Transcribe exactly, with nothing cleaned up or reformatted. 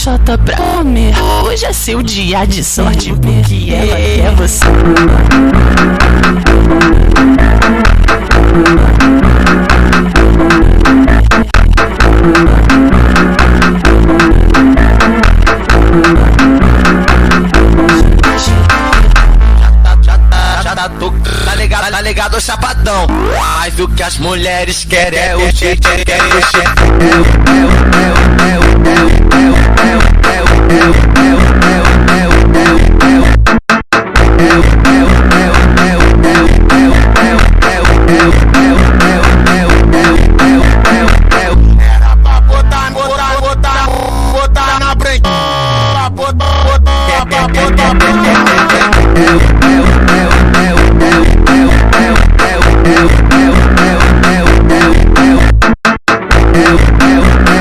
xota pra comer. Hoje é seu dia de sorte, porque ela quer você. Tá ligado, tá ligado, chapadão. Mas o que as mulheres querem é o che, che, che, che. É o, é o, é o, é o, é o, é o, é o, é o, é o, é o, é o, é o, é o, era pra botar, botar, botar, botar na frente. Pra botar, botar, pra botar, botar.